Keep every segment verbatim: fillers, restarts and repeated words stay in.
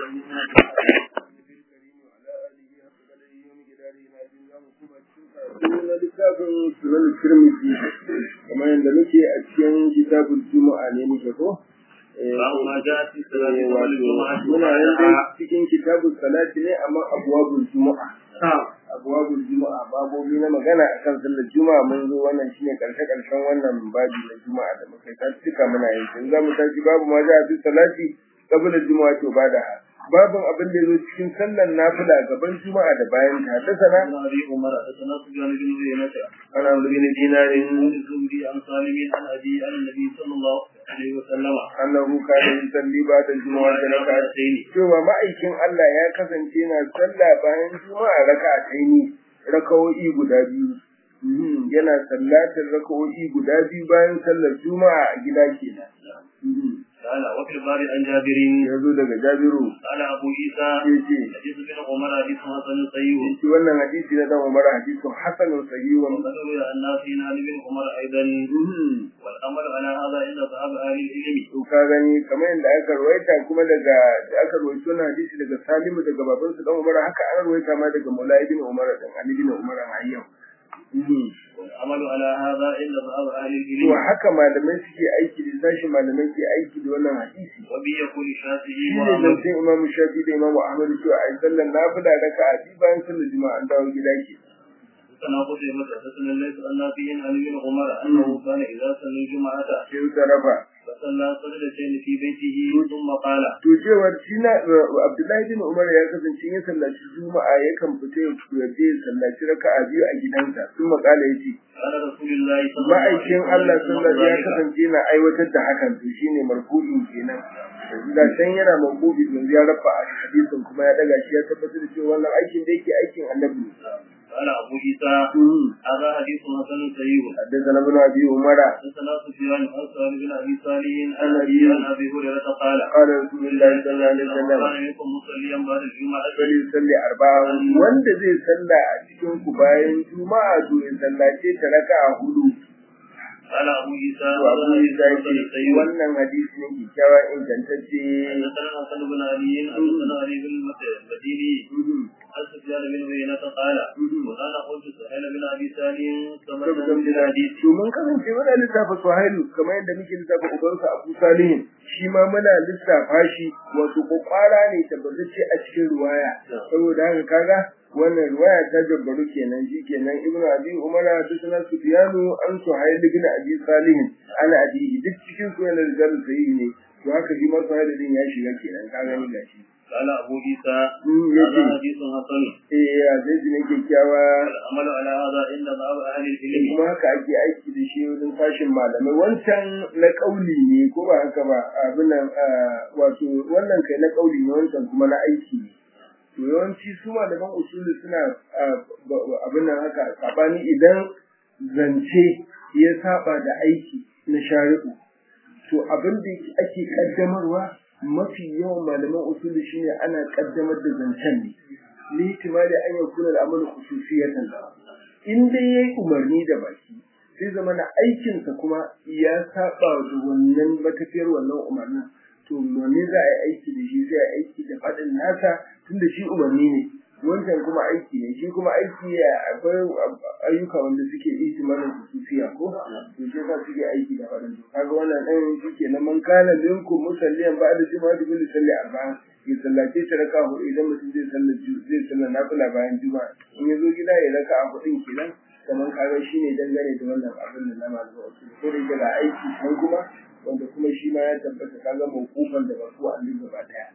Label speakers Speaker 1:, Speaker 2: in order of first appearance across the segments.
Speaker 1: littafin sunan Tirmidhi kamar yadda muke a cikin kitabul Juma'a ne muke ko muna yanda cikin kitabul salati ne amma abwabul Juma'a abwabul Juma'a babobi na magana akan sallar Juma'a mun zo wannan shine karshe karshen wannan babi na Juma'a da muka ta cika muna yin sai zamu tashi babu ma ja fi salati qabla Juma'a to bada babin abin da yake cikin sallar nafila gaban Juma'a da bayan ta ta sana
Speaker 2: Abi Umar da sana su ga nabi ne mata
Speaker 1: ana bin dinarin
Speaker 2: zuri an salimin an abi an nabi sallallahu alaihi wasallam
Speaker 1: annahu kana yusalli ba'da Juma'a da rak'atayn cewa ma'aikin Allah ya kasance na sallah bayan Juma'a rak'atayn rak'o'i guda biyu yana sallatar rak'o'i guda biyu bayan sallar Juma'a a gida kenan
Speaker 2: قال وفي الباب عن جابر
Speaker 1: يزو daga Jabiru
Speaker 2: قال ابو عيسى حديث ابن عمر حديث حسن صحيح
Speaker 1: shi wannan hadisi na dan Umar hadisin hasan sahih wa
Speaker 2: وقالوا يا الناس ان ابن عمر ايضا والامر على هذا ان ذهب اهل العلم
Speaker 1: to ka gani kamar yadda aka ruwaita kuma daga aka ruwaito wannan hadisi daga Salimu daga baban su dan Umar haka an ruwaita ma daga Maula ibn Umar dan Ali ibn Umar hayyan
Speaker 2: والعمل على هذا إلا بعض أهل العلم
Speaker 1: وحكى malamai suke aiki da sashi malamai ke aiki da wannan hadisi
Speaker 2: وبي يقول الشافعي
Speaker 1: وأحمد sai Imam Shafi'i da Imam Ahmad cewa ai sallan nafila raka'a bi bayan sallar juma'a an dawo gida ke
Speaker 2: kana ko sai mata sanan Allah sallallahu alaihi wa sallam Umar annahu kana idza sallal juma'ata
Speaker 1: sai tarafa
Speaker 2: salla sajdatayn fi baytihi thumma qala
Speaker 1: to cewa shina Abdullahi bin Umar ya kasance yin sallaci juma'a yakan fita ya je sallaci raka'a biyu a gidansa thumma qala yace
Speaker 2: ana rasulullahi sallallahu alaihi
Speaker 1: ma'aikin Allah sallallahu ya kasance yana aiwatar da hakan to shine marfu'in kenan da san yana marfu'i don ya rafa a hadisin kuma ya daga shi ya tabbatar da cewa wannan aikin da yake aikin Annabi
Speaker 2: قال أبو عيسى هذا حديث حسن صحيح
Speaker 1: حدثنا ابن أبي عمر
Speaker 2: حدثنا سفيان عن سالم بن أبي صالح عن أبي عن أبي هريرة قال
Speaker 1: قال رسول الله صلى الله عليه وسلم
Speaker 2: كان منكم مصليا بعد الجمعة
Speaker 1: فليصلي أربعة wanda zai salla a cikin ku bayan juma'a to ya sallace ta raka'a hudu
Speaker 2: قال أبو عيسى
Speaker 1: Abu Isa yake wannan hadisi ne kikkiawa ingantacce
Speaker 2: حدثنا حسن بن علي حدثنا علي بن المديني عن سفيان بن عيينة قال وأنا قلت سهيل بن أبي سالم كما كان في الحديث
Speaker 1: to mun kasance muna lissafa Suhailu kamar yadda muke lissafa ubansa Abu Salih shi ma muna lissafa shi wato kokwara ne tabbatacce a cikin ruwaya saboda haka kaga wannan ruwaya ta jabbaru kenan shi kenan Ibn Abi Umar da sunan Sufyanu an Suhail ibn Abi Salih ana abihi duk cikin su yana da sahihi ne to haka shi ma Suhail din ya shiga kenan ka gani gashi
Speaker 2: قال أبو عيسى
Speaker 1: هذا
Speaker 2: حديث حسن
Speaker 1: eh hadisi ne kyakkyawa
Speaker 2: العمل على هذا إن بعض أهل العلم
Speaker 1: kuma haka ake aiki da shi wajen fashin malamai wancan na kauli ne ko ba haka ba abin nan wato wannan kai na kauli ne wancan kuma na aiki ne to yawanci su malaman usuli suna abin nan haka sabani idan zance ya saba da aiki na shari'u to abin da ake kaddamarwa mafi yawan malaman usuli shine ana kaddamar da zancen ne litimali an yakuna al'amalu khususiyatan in dai yayi umarni da baki sai zama na aikin sa kuma ya saba da wannan matafiyar wannan umarnin to wanne za a yi aiki da shi sai a aiki da fadin nasa tunda shi umarni ne wancan kuma aiki ne shi kuma aiki akwai ayyuka wanda suke itimarin khususiya ko to sai ka suke aiki da fadin kaga wannan dan shike na man kana minkum musalliyan ba'da juma'a bil salli arba'a ya sallace ta raka hudu idan mutum zai sallaci zai sallar nafila bayan juma'a in yazo gida ya raka a hudun kenan kamar kaga shine dangane da wannan abin da zama da wasu ko da yake aiki kan kuma wanda kuma shi ma ya tabbata kaga mawqufan da wasu allin gaba daya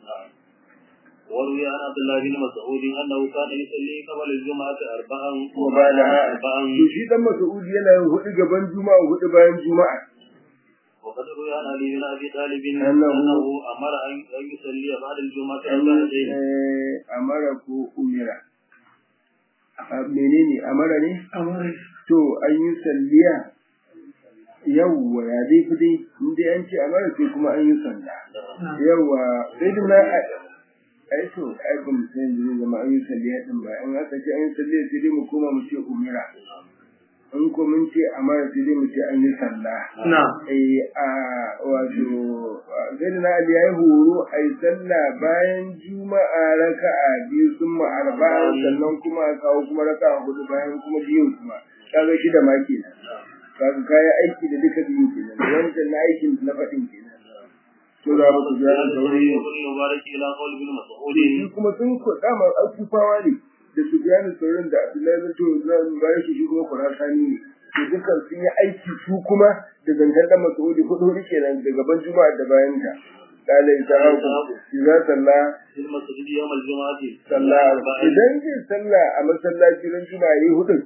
Speaker 2: وروي عن عبد الله بن مسعود انه كان يصلي قبل الجمعه اربعا
Speaker 1: وبعدها
Speaker 2: اربعا
Speaker 1: to shi dan Mas'ud yana yin hudu gaban juma'a hudu bayan juma'a
Speaker 2: وقد روي عن علي بن ابي طالب
Speaker 1: أنه-
Speaker 2: انه امر ان يصلي بعد الجمعه ركعتين
Speaker 1: amara ko umira menene amara ne to an yi salliya yawwa ya dai fi dai in dai an ce amara sai kuma an yi salla yawwa sai dai na ai to ai ba mu san zai zama an yi salliya din ba in aka ce an yi salliya sai dai mu koma mu ce umira in ko mun ce amara sai dai mu ce an yi sallah
Speaker 2: na
Speaker 1: eh a wato sai na Ali yayi horo ai sallah bayan juma'a raka'a biyu sun ma arba'a sannan kuma a kawo kuma raka'a hudu bayan kuma biyu kuma kaga shi da ma kenan kaga kai aiki da duka biyu kenan wannan na aikin na fadin kenan to da ku ga sauri
Speaker 2: mubarak ila qawl bin mas'ud
Speaker 1: shi kuma sun ko dama akufawa ne da su gane sauran da Abdullahi bin to zan bayar shi shi kuma Qur'ani ne to dukkan sun yi aiki su kuma da zantar da Mas'udi hudu hudu kenan daga ban juma'a da bayan ta dalai ta'awun idza salla
Speaker 2: fil masjid yawm al-jum'ati
Speaker 1: salla idan zai salla a masallaci ran juma'a yi hudu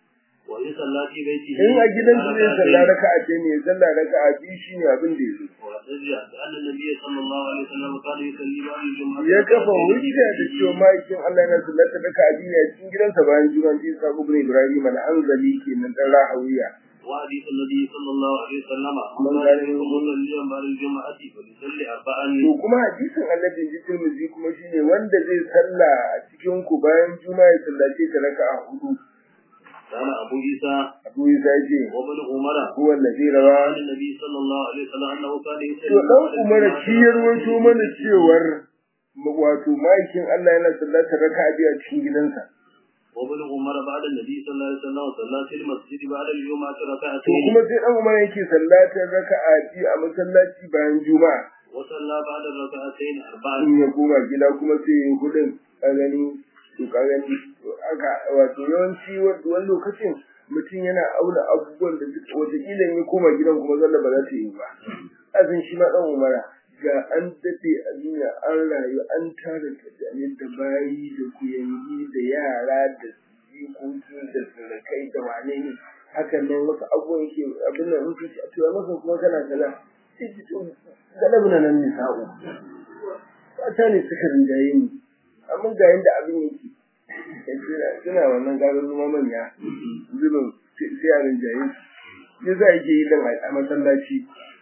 Speaker 2: wa yi sallati baiti
Speaker 1: in a gidan su zai salla raka'a ce ne salla raka'a bi shine abin da yake
Speaker 2: wa tajja anna nabiy sallallahu alaihi wasallam kana yusalli ba'da al-jum'ati
Speaker 1: ya kafa hujja da cewa ma'aikin Allah yana sallata raka'a biyu a cikin gidansa bayan juma'a ji sa ibn Ibrahim al-Anzali kenan dan rahawiya
Speaker 2: وحديث النبي صلى الله عليه وسلم
Speaker 1: من قال يقول
Speaker 2: اليوم بعد الجمعة فليصلي أربعا
Speaker 1: to kuma hadisin Annabi ji Tirmidhi kuma shine wanda zai salla a cikin ku bayan juma'a ya sallace ta raka'a hudu
Speaker 2: قال أبو عيسى
Speaker 1: Abu Isa ce
Speaker 2: وابن عمر
Speaker 1: huwa allazi rawa
Speaker 2: عن النبي صلى الله عليه وسلم أنه كان يصلي
Speaker 1: to dan Umar shi ya rawaito mana cewar wato ma'aikin Allah yana sallata raka'a biyu a cikin gidansa
Speaker 2: وابن عمر بعد النبي صلى الله عليه وسلم صلى في المسجد بعد الجمعة
Speaker 1: to
Speaker 2: ركعتين
Speaker 1: kuma sai dan Umar yake sallatar raka'a biyu a masallaci bayan juma'a
Speaker 2: وصلى بعد الركعتين أربعا
Speaker 1: in ya koma gida kuma sai ya hudun ka gani to ka gani aka wato yawanci wani lokacin mutum yana auna abubuwan da duk wata kila ya koma gidan kuma zalla ba za ta yi ba azin shi ma dan Umara ga an dade a duniya an rayu an tara kajanin da bayi da kuyangi da yara da jikoki da surukai da wane ne hakan nan wasu abubuwan ke abin da mutum a cewa masa kuma kana kaza sai ji to galabna nan ne sa'u ba ta ne suka rinjaye ni amma ga yanda abin yake suna wannan gagar zuma manya zubin sai a rinjaye ne za a yi dan a masallaci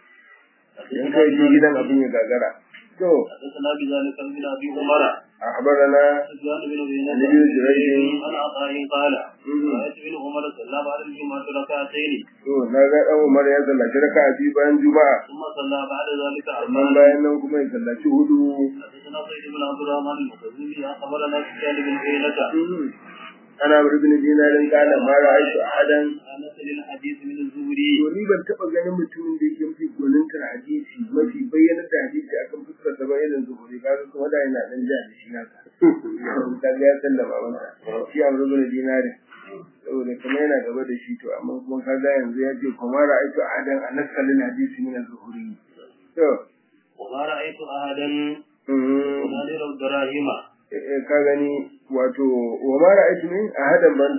Speaker 1: in kai je gidan abin ya gagara to
Speaker 2: حدثنا بذلك من أبي عمر
Speaker 1: أخبرنا
Speaker 2: سفيان بن عيينة
Speaker 1: النبي جريج
Speaker 2: عن عطاء قال رأيت بن عمر صلى بعد الجمعة ركعتين
Speaker 1: to na ga dan Umar ya sallaci raka'a biyu bayan juma'a
Speaker 2: ثم صلى بعد ذلك
Speaker 1: amma
Speaker 2: أربعا
Speaker 1: bayan nan kuma ya sallaci hudu
Speaker 2: حدثنا سيد بن عبد الرحمن المخزومي أخبرنا سفيان بن عيينة
Speaker 1: ana ibn dinarin kana ma ra'aytu ahadan
Speaker 2: أنس للحديث من الزهري
Speaker 1: to ni ban taba ganin mutumin da yake mafi gwanintar hadisi mafi bayyana da hadisi akan fuskar sa ba irin zuhuri ga su wanda yana dan ja da shi naka dan ya sallama wanda shi a ibn dinarin saboda kuma yana gaba da shi to amma kuma kaga yanzu ya ce kuma ra'aytu ahadan anasalin hadisi min az-zuhri to
Speaker 2: وما رأيت أحدا
Speaker 1: mm
Speaker 2: ونادر الدراهم
Speaker 1: ka gani wato wa ma ra'aytu min ahadan ban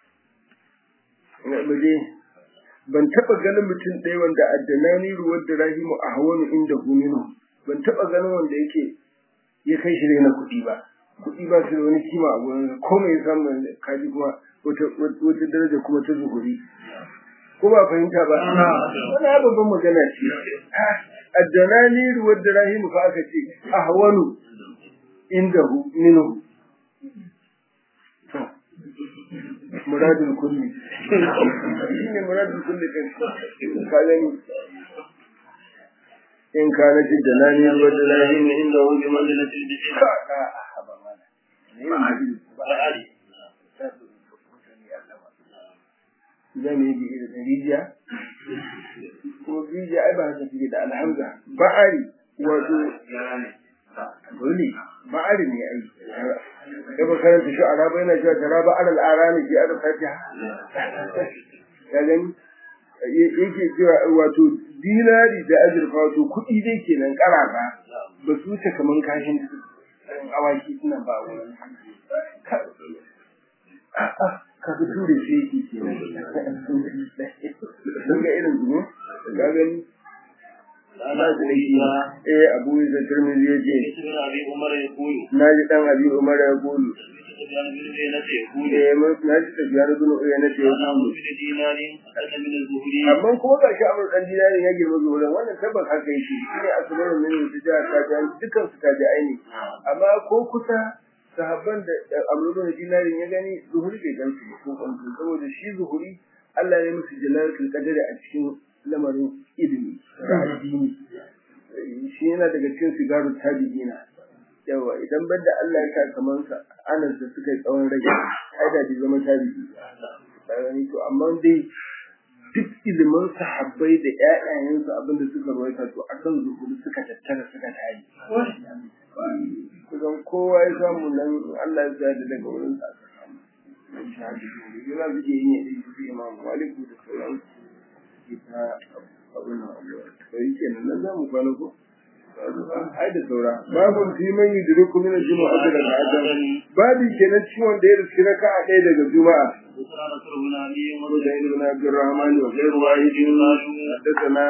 Speaker 1: nabi ban taba ganin mutum ɗaya wanda addanani ruwar da rahimu a hawanu inda huminu ban taba ganin wanda yake ya kai shi na kuɗi ba kuɗi ba su da wani kima a gurin ko mai samun kaji kuma wata wata daraja kuma ta zuhuri ko ba fahimta ba wani babban magana ce addanani ruwar da rahimu fa aka ce a hawanu indahu minhu muradul kulli shine muradul kulli din kalan in kana ji dalani wa dalani min indahu bi manzilati al-bishir ka haba mana ne ba'ali zan yi bi da rijiya ko rijiya ai ba haka take da alhamza ba'ali wato dole ba'ari ne ai da ba karanta shi araba yana cewa taraba alal arani fi arfatiha ya gani yake cewa wato dinari da azurfa wato kuɗi dai kenan karaba ba su wuce kaman kashin awaki suna ba wani ka ga ture shi yake kenan sun ga irin su ne ka gani eh Abu Isa Tirmidhi yace naji dan Abi Umar ya gulu eh mun naji da biyar gulu ya nace amma kuma ga shi Amr dan dinari ya girma zuwa wannan tabbas haka yake shine asalin min tijara ta ga dukkan su ta ji aini amma ko kusa sahabban da Amr dan dinari ya gani zuhuri bai gansu ko kan saboda shi zuhuri Allah ya musu jalalatul qadari a cikin lamarin ilimi da addini shi yana daga cikin sigaru tabi'ina yawa idan banda Allah ya sa kaman sa anas da suka yi tsawon rage ai da bai zama tabi'i to amma dai duk ilimin sahabbai da ƴaƴayensu abinda suka rawaita to akan zuhuri suka tattara suka tayi kusan kowa ya samu nan Allah ya sa da daga wurin sa shahadi yana zuke yin yadda su imam maliku da sauran ita abin da sai kenan nan za mu kwana ko ai da saura babu fi man yudriku min al-jumu'a da al-adam babu kenan ciwon da ya riski raka'a ɗaya daga juma'a ابن عبد الرحمن وغير واحد حدثنا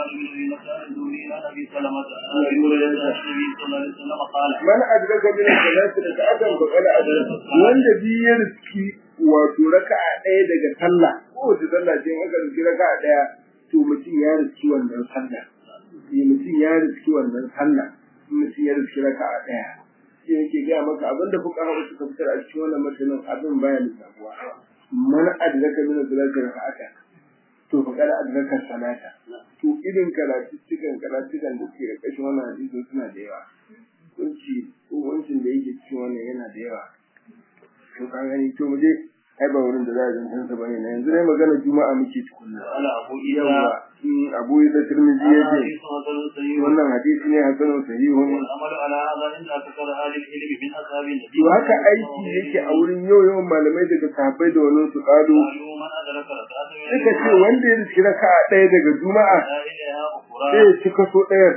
Speaker 1: من أدرك من الصلاة ركعة فقد أدرك wanda bi ya riski wato raka'a ɗaya daga sallah ko wace sallah ce aka riski raka'a ɗaya to mutum ya riski wannan sallah sai mutum ya riski wannan sallah mutum ya riski raka'a ɗaya sai yake ga maka abinda fuqaha suka fitar a cikin wannan matanin abin baya lissafuwa man adraka min salati raka'ata to fa kada adraka salata to irin karatu cikin karatu da suke da kashin wannan hadisi suna da yawa kunci ko wancin da yake cikin wannan yana da yawa to kan gani to mu je ai ba wurin da za a zantar sa bane na yanzu dai magana juma'a muke tukunna ala abu yawa in abu da tirmidhi yace wannan hadisi ne hasan sahihun amal ala hada inda akthar ahli ilmi min ashabi nabi to haka aiki yake a wurin yau yawan malamai daga sahabbai da wannan su kalu suka ce wanda ya rishi raka'a ɗaya daga juma'a sai ya cika so ɗayar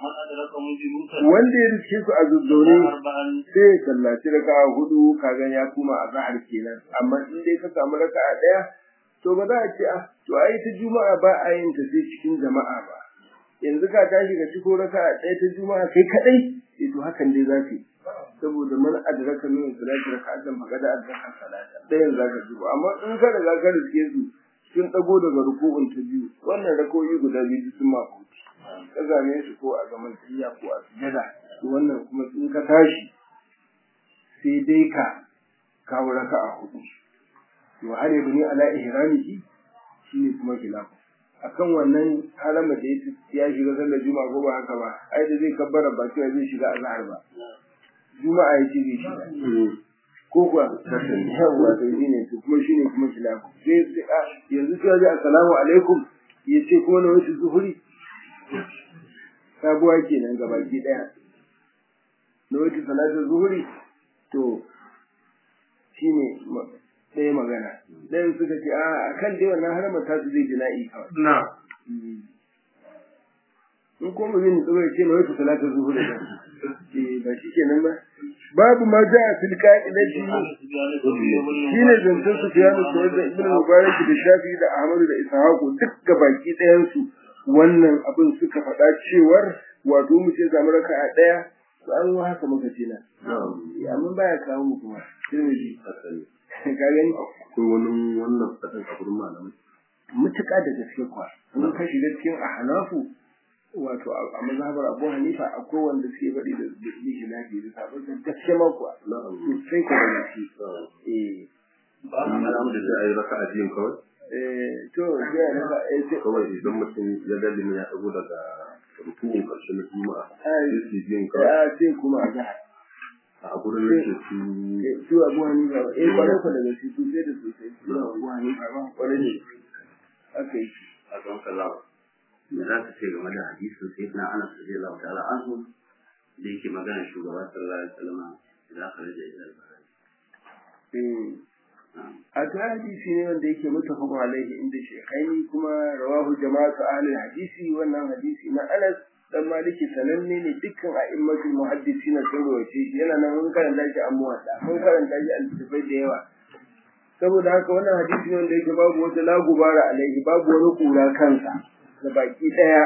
Speaker 1: wanda ya riske su a zuzzaune sai ya sallaci raka'a hudu kaga ya kuma a zahar kenan amma in dai ka samu raka'a daya to ba za a ce ah to ai ta juma'a ba a yin ta sai cikin jama'a ba yanzu ka tashi ka ciko raka'a daya ta juma'a kai kadai eh to hakan dai zaka yi saboda man adraka min salati raka'atan faqad adraka salata dayan zaka zuba amma in ka riga ka riske su sun dago daga ruku'un ta biyu wannan rakoyi guda biyu sun ma ka zame su ko a zaman tiya ko a sujada wannan kuma in ka tashi sai dai ka kawo raka'a hudu to har yabo ne ala ihramihi shine kuma khilafu akan wannan harama da yake ya shiga sallar juma'a ko ba haka ba ai da zai kabbara ba sai zai shiga azhar ba juma'a yake zai shiga ko kuwa yawa to shine to kuma shine kuma khilafu sai yanzu sai ya assalamu alaikum yace kuma na wasu zuhuri sabuwa kenan gabaki daya lokacin salatul zuhuri to shine ɗaya magana ɗayan suka ce a akan dai wannan harama ta su zai jina'i kawai na in kuma zai nutsu bai ce lokacin salatul zuhuri ba eh ba shi kenan ba babu ma ja a fil qa'idati shine zancen su ya nutsu da ibnu mubarak da shafi da ahmadu da ishaqu duk gabaki ɗayan su wannan abin suka faɗa cewar wato mu ce zamu raka a ɗaya to an yi haka muka ce na amma baya kawo mu kuma tirmidhi ka gani
Speaker 3: ko wani wannan fatan a gurin malamai
Speaker 1: mutuka da gaske kwa mun kashi da cikin ahnafu wato a mazhabar Abu Hanifa akwai wanda suke faɗi da bihi lafi da sabon gaske ma kuwa sai ka da shi eh
Speaker 3: ba mu da da ayi raka'a biyu kawai
Speaker 1: eh to ya raka eh
Speaker 3: kawai idan mutum ya dalli ya dago daga rukun karshen juma'a sai su biyan kawai
Speaker 1: a sai kuma ga
Speaker 3: a gurin da su
Speaker 1: su Abu Hanifa eh bare ko daga su su sai da su sai su Abu Hanifa ba kware ne akai
Speaker 3: a kan kallon
Speaker 4: da za ka ce game da hadisin sai na Anas radiyallahu ta'ala anhu da yake magana shugaba sallallahu alaihi wasallam idan aka rage ila al-bahari
Speaker 1: a ta hadisi ne wanda yake mutafaqun alaihi inda shekaini kuma rawahu jama'atu ahli hadisi wannan hadisi na Anas dan Maliki sananne ne dukkan a'immatul muhaddisin sun rawace shi yana nan mun karanta shi a muwatta mun karanta shi a littafai da yawa saboda haka wannan hadisi ne wanda yake babu wata lagubara alaihi babu wani kura kansa da baki daya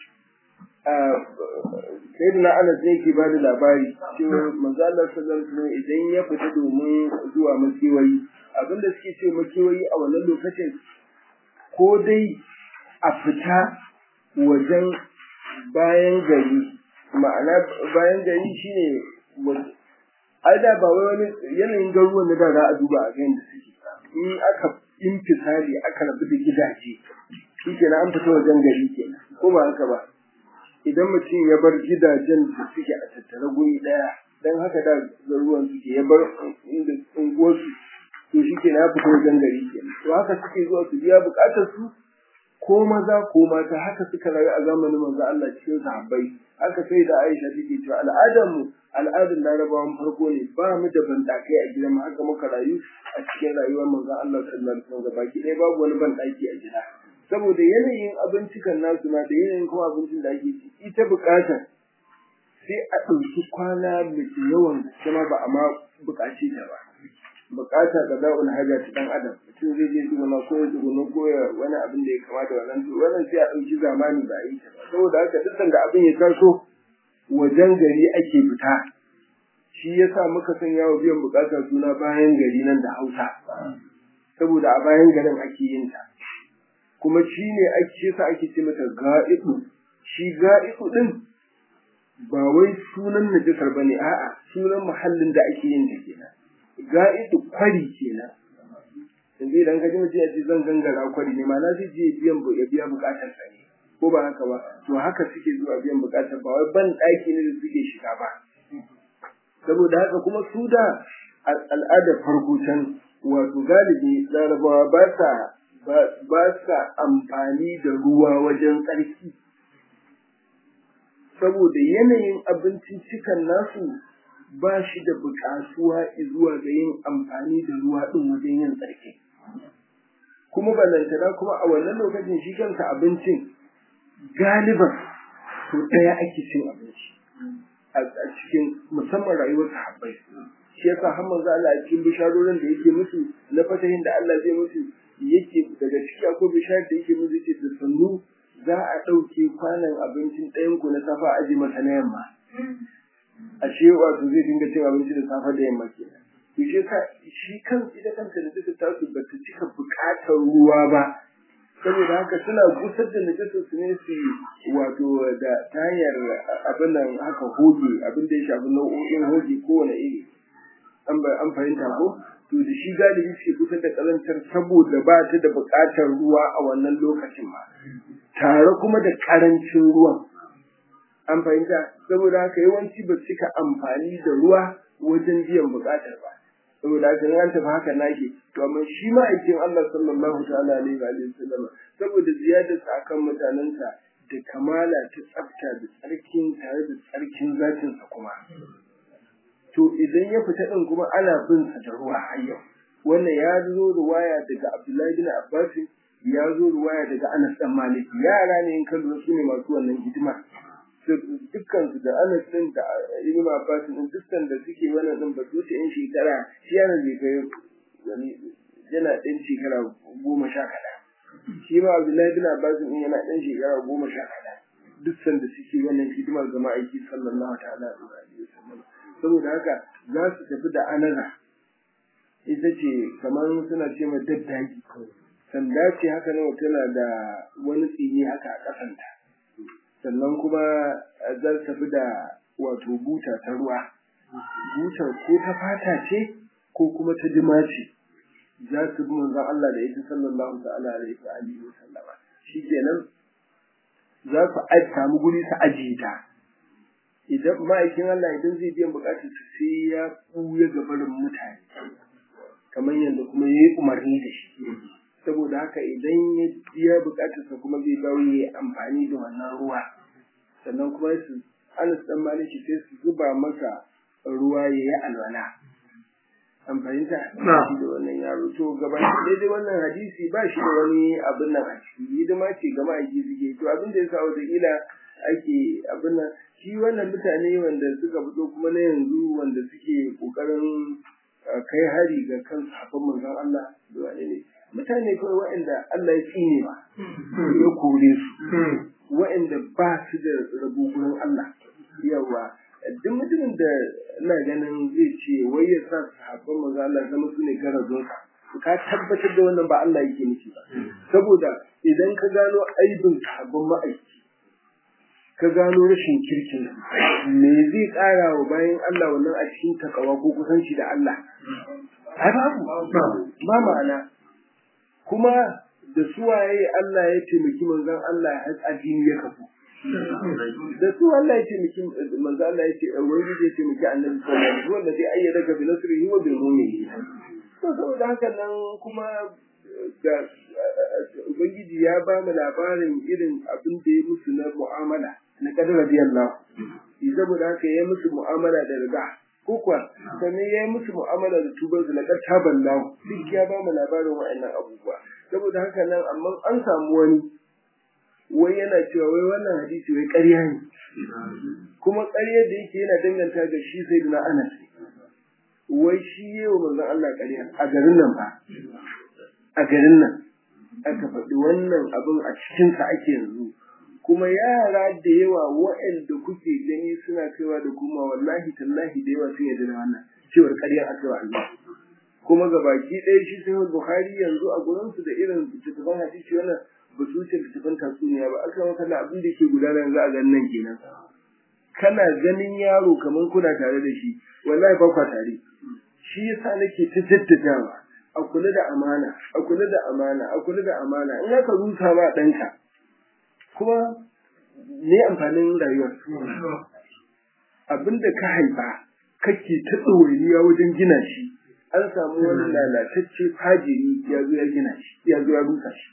Speaker 1: sayyidina Anas ne yake bada labari cewa manzo Allah sallallahu alaihi wasallam idan ya fita domin zuwa makiwayi abinda suke ce makiwayi a wannan lokacin ko dai a fita wajen bayan gari ma'ana bayan gari shine ai da ba wani yanayin garuwan da za a duba a ganin da suke in aka infisali aka rabu da gidaje shi kenan an fito wajen gari kenan ko ba haka ba idan mutum ya bar gidajen da suke a tattare guri daya dan haka da garuruwan suke ya bar inda unguwarsu to shi kenan ya fito wajen gari kenan to haka suke zuwa su biya bukatar su ko maza ko mata haka suka rayu a zamanin manzo Allah cikin sahabbai aka sai da Aisha take cewa al'adar mu al'adun Larabawan farko ne ba mu da bandakai a gidan mu haka muka rayu a cikin rayuwar manzo Allah sallallahu alaihi wasallam baki dai babu wani bandaki a gida saboda yanayin abincikan nasu na da yanayin kuma abincin da ake ci ita bukata sai a ɗauki kwana mai yawan kuma ba a ma bukaci ta ba bukata ga da'ul haja ta dan adam mutum zai je zuwa ko ya zuwa ko ya wani abin da ya kamata wannan to wannan sai a dauki zamani ba yi ta ba saboda haka duk da abin ya taso wajen gari ake fita shi yasa muka sanya wa biyan bukata suna bayan gari nan da Hausa saboda a bayan garin ake yin ta kuma shi ne ake sa ake ce mata ga'idu shi ga'idu din ba wai sunan najisar bane a'a sunan muhallin da ake yin ta kenan ga'idu kwari kenan yanzu idan ka ji mutum ya ce zan gangara kwari ne ma'ana zai je biyan ya biya bukatar sa ne ko ba haka ba to haka suke zuwa biyan bukatar ba wai ban daki ne da suke shiga ba saboda haka kuma su da al'adar farko can wato galibi larabawa ba sa ba sa amfani da ruwa wajen tsarki saboda yanayin abincin cikan nasu ba shi da buƙatuwa zuwa ga yin amfani da ruwa ɗin wajen yin tsarki. Kuma balantana kuma a wannan lokacin shi kansa abincin galiban to ɗaya ake cin abinci a cikin musamman rayuwar sahabbai. Shi yasa har manzo Allah a cikin bisharorin da yake musu na fatahin da Allah zai musu yake daga ciki akwai bishar da yake musu ce da sannu za a ɗauke kwanan abincin ɗayan ku na safa aji masa na yamma. ashe wato zai dinga cin abinci da safe da yamma kenan to shi ka shi kan ita kanta da take tasu ba ta cika bukatar ruwa ba saboda haka suna gusar da najasar su ne su wato da tayar abin nan haka hoge abin da ya shafi nau'o'in hoge kowane iri an an fahimta ko to da shi galibi suke gusar da kalantar saboda ba ta da bukatar ruwa a wannan lokacin ma tare kuma da karancin ruwan an fahimta saboda haka yawanci ba cika amfani da ruwa wajen biyan bukatar ba saboda haka an tafi haka nake to amma shi ma aikin Allah sallallahu ta'ala alaihi wa sallam saboda ziyadar sa akan mutanensa da kamala ta tsafta da tsarkin tare da tsarkin zatin sa kuma to idan ya fita din kuma ana bin sa da ruwa har yau wannan ya zo ruwaya daga Abdullahi bin Abbas ya zo ruwaya daga Anas dan Malik yara ne in kallo su ne masu wannan hidima dukkan su da Anas din da Ibn Abbas din dukkan da suke wannan din ba su in shekara shi yana zai kai wani yana din shekara goma sha kada shi ma Abdullahi bin Abbas din yana din shekara goma sha kada dukkan da suke wannan hidimar ga ma'aiki sallallahu ta'ala alaihi wasallam saboda haka za su tafi da anaza ita ce kamar suna ce ma daddaki sanda ce haka ne tana da wani tsini haka a kasanta sannan kuma za su tafi da wato buta ta ruwa butar ko ta fata ce ko kuma ta jima ce za su bi manzon Allah da ita sallallahu ta'ala alaihi wa alihi wa sallama shikenan za su samu guri su ajiye ta idan ma'aikin Allah idan zai biyan bukatun su sai ya buya gabarin mutane kamar yadda kuma yayi umarni da shi saboda haka idan ya biya bukatarsa kuma zai dawo ya amfani da wannan ruwa sannan kuma su Anas dan Maliki sai su zuba masa ruwa ya yi alwala an fahimta shi da wannan yaro to gaban daidai wannan hadisi ba shi da wani abin nan a ciki hidima ce ga ma'aiki suke to abin da ya sa wata kila ake abin nan shi wannan mutane wanda suka fito kuma na yanzu wanda suke kokarin kai hari ga kan sabon manzon Allah da wani ne mutane kawai waɗanda Allah ya tsine ba ya kore su waɗanda ba su da rabo gurin Allah yawa duk mutumin da ina ganin zai ce wai ya sa sahabban manzo Allah zama su ne garazon ka tabbatar da wannan ba Allah yake nufi ba saboda idan ka gano aibin sahabban ma'aiki ka gano rashin kirkin me zai ƙara wa bayan Allah wannan a cikin takawa ko kusanci da Allah ai babu ba ma'ana kuma da suwaye Allah ya taimaki manzon Allah ya addini ya kafu da su Allah ya taimaki manzon Allah ya ce wani ya taimaki annabi sallallahu alaihi wasallam wanda dai ayyada bi nasrihi wa bil mu'minin to saboda haka nan kuma da ubangiji ya ba mu labarin irin abin da ya musu na mu'amala na kadar radiyallahu saboda haka ya musu mu'amala da riga ko kuwa sannan ya yi musu mu'amala da tubar su na taban lahu duk ya ba mu labarin wa'annan abubuwa saboda haka nan amma an samu wani wai yana cewa wai wannan hadisi wai ƙarya ne kuma ƙaryar da yake yana danganta ga shi sai na Anas wai shi yayi wa manzon Allah ƙarya a garin nan ba a garin nan aka faɗi wannan abin a cikin sa ake yanzu kuma yara da yawa waɗanda kuke gani suna kaiwa da kuma wallahi tallahi da yawa sun yarda da wannan cewar ƙarya aka wa Allah kuma ga baki ɗaya shi sai Bukhari yanzu a gurin su da irin littattafan hadisi wannan ba su wuce littattafan tatsuniya ba aka maka da abin da ke gudana yanzu a ganin nan kenan kana ganin yaro kamar kuna tare da shi wallahi ba kwa tare shi yasa nake ta jaddadawa a kula da amana a kula da amana a kula da amana in aka rusa ma ɗanka kuma ne amfanin rayuwar abinda ka haifa kake ta ɗoriya wajen gina shi an samu wani lalatacce fajiri ya zo ya gina shi ya zo ya rusa shi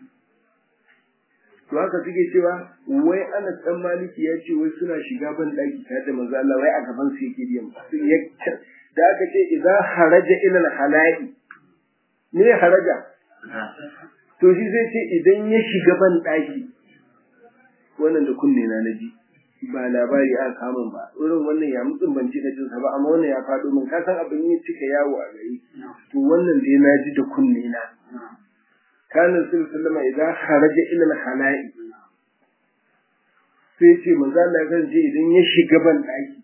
Speaker 1: to haka suke cewa wai ana dan maliki ya ce wai suna shiga ban daki tare da manzo Allah wai a gaban su yake biyan da aka ce idza haraja ila al-halai me haraja to shi zai ce idan ya shiga ban daki wannan da kunne na naji ba labari aka kama ba irin wannan ya mutsun ban ci da jin sa ba amma wannan ya fado min ka san abin ya cika yawo a gari to wannan dai naji da kunne na kana sallama idan kharaja ila al-halai sai ce manzo Allah ya ce idan ya shiga ban daki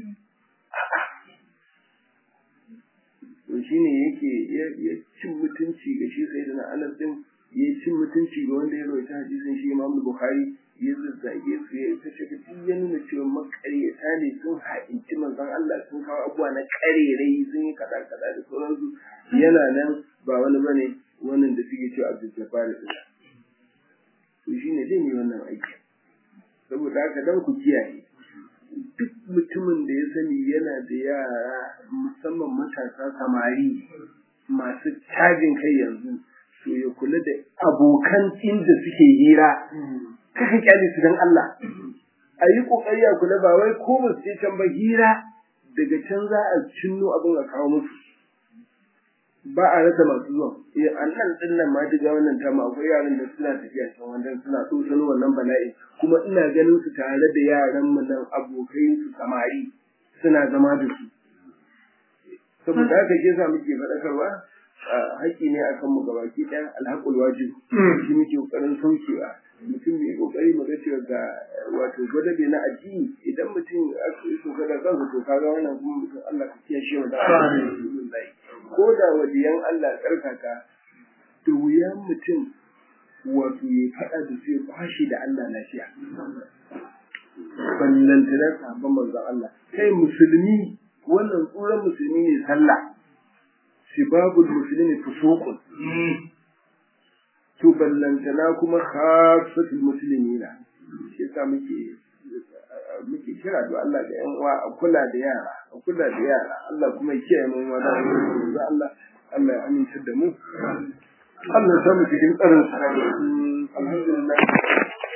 Speaker 1: to shine yake ya cin mutunci ga shi sayyidina Anas din ya cin mutunci ga wanda ya rawaita hadisin shi Imam Bukhari ya zazzage su ya tace da ya nuna cewa makariyata ne sun haɗinci manzon Allah sun kawo abuwa na karerai sun yi kada kada da sauransu yana nan ba wani bane wannan da suke cewa Abdul Jabbar din to shine zai yi wannan aiki saboda haka dan ku kiyaye duk mutumin da ya sani yana da yara musamman matasa samari masu cajin kai yanzu to ya kula da abokan inda suke hira kaka kyale su dan Allah a yi kokari a kula ba wai ko ba su can ba hira daga can za a cinno abin a kawo musu ba a rasa masu zuwa eh annan din nan ma diga wannan ta ma akwai yaran da suna tafiya can wannan suna tsotsan wannan bala'i kuma ina ganin su tare da yaran mu nan abokai su samari suna zama da su saboda haka ke sa muke faɗakarwa haƙƙi ne akan mu gabaki ɗaya alhaƙul wajib shi muke ƙoƙarin saukewa mutum mai ƙoƙari mu ga cewa ga wato gwadabe na addini idan mutum aka yi soka da kansa to kaga wannan kuma mutum Allah ka kiyaye shi da ko da waliyan Allah tsarkaka to wuyan mutum wato ya faɗa da su ya kwashi da Allah lafiya ballantana sabon manzon Allah kai musulmi wannan tsoron musulmi ne sallah sibabul muslimi fusuqun to ballantana kuma khassatul muslimina shi yasa muke muke kira da Allah da yan uwa a kula da yara a kula da yara Allah kuma ya kiyaye mu ma da Allah Allah ya amince da mu Allah ya samu cikin tsarin sa alhamdulillah